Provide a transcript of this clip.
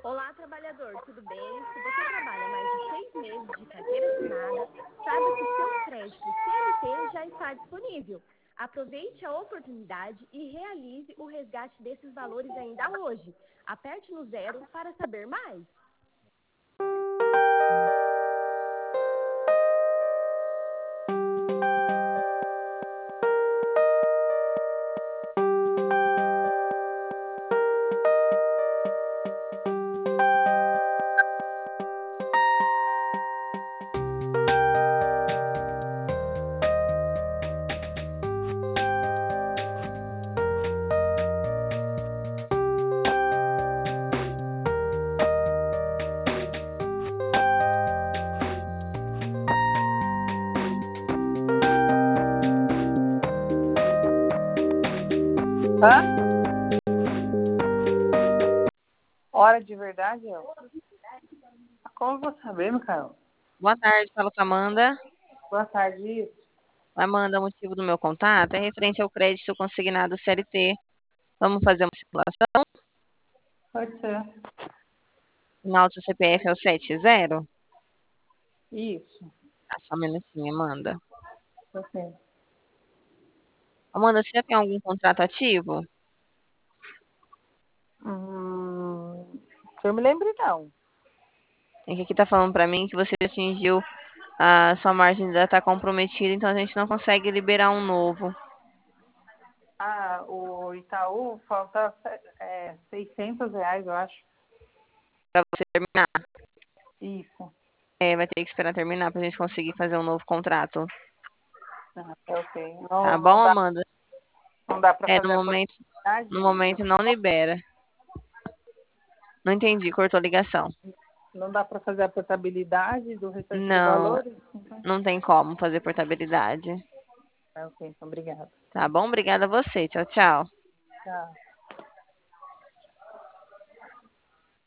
Olá, trabalhador, tudo bem? Se você trabalha mais de 6 meses de carteira assinada, saiba que seu crédito CLT já está disponível. Aproveite a oportunidade e realize o resgate desses valores ainda hoje. Aperte no 0 para saber mais. Hã? Hora de verdade, eu? Como eu vou saber, Micael? Boa tarde, falo com a Amanda. Boa tarde. Amanda, o motivo do meu contato é referente ao crédito consignado CLT. Vamos fazer uma simulação? Pode ser. O final do seu CPF é o 70? Isso. Só um minutinho, Amanda. Ok. Amanda, você já tem algum contrato ativo? Que eu me lembre, não. É que aqui tá falando pra mim que você atingiu a sua margem ainda está comprometida, então a gente não consegue liberar um novo. Ah, o Itaú falta R$ 600, eu acho. Para você terminar. Isso. Vai ter que esperar terminar pra gente conseguir fazer um novo contrato. Ok. Tá Não, bom, não dá, Amanda? não dá para No fazer a momento, possibilidade? no momento não libera. Não entendi, cortou a ligação. Não dá para fazer a portabilidade do restante do Não, valor? Então, não tem como fazer portabilidade. ok, então, obrigada. Tá bom? Obrigada a você. Tchau, tchau. Tchau.